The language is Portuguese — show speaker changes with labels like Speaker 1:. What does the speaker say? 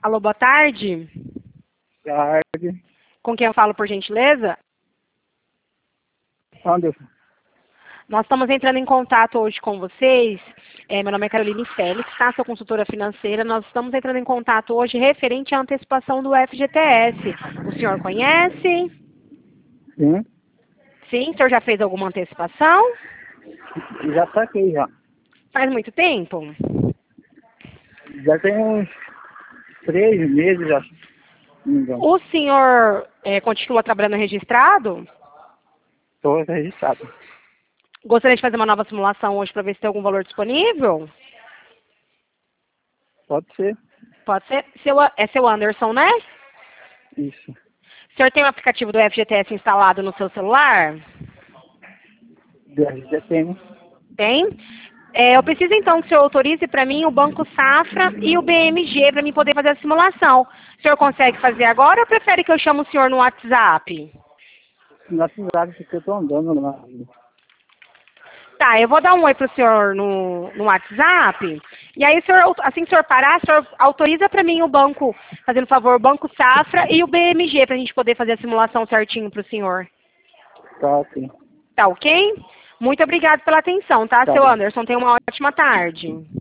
Speaker 1: Alô, boa tarde.
Speaker 2: Tarde.
Speaker 1: Com quem eu falo, por gentileza?
Speaker 2: Anderson.
Speaker 1: Nós estamos entrando em contato hoje com vocês. Meu nome é Caroline Félix, tá? Sou consultora financeira. Nós estamos entrando em contato hoje referente à antecipação do FGTS. O senhor conhece?
Speaker 2: Sim.
Speaker 1: Sim, o senhor já fez alguma antecipação?
Speaker 2: Já saquei já.
Speaker 1: Faz muito tempo?
Speaker 2: Já tem uns 3 meses já. Não me engano.
Speaker 1: O senhor continua trabalhando registrado?
Speaker 2: Estou registrado.
Speaker 1: Gostaria de fazer uma nova simulação hoje para ver se tem algum valor disponível?
Speaker 2: Pode ser.
Speaker 1: Pode ser? É seu Anderson, né?
Speaker 2: Isso.
Speaker 1: O senhor tem o aplicativo do FGTS instalado no seu celular?
Speaker 2: Já tem.
Speaker 1: Tem? Eu preciso então que o senhor autorize para mim o Banco Safra e o BMG para mim poder fazer a simulação. O senhor consegue fazer agora ou prefere que eu chame o senhor no WhatsApp?
Speaker 2: Na cidade que eu estou andando na rua.
Speaker 1: Tá, eu vou dar um oi pro senhor no WhatsApp. E aí, o senhor, assim que o senhor parar, o senhor autoriza para mim o banco, fazendo favor, o Banco Safra e o BMG para a gente poder fazer a simulação certinho pro senhor.
Speaker 2: Tá, ok.
Speaker 1: Tá ok? Muito obrigada pela atenção, tá,
Speaker 2: Tá
Speaker 1: seu
Speaker 2: bom.
Speaker 1: Anderson? Tenha uma ótima tarde.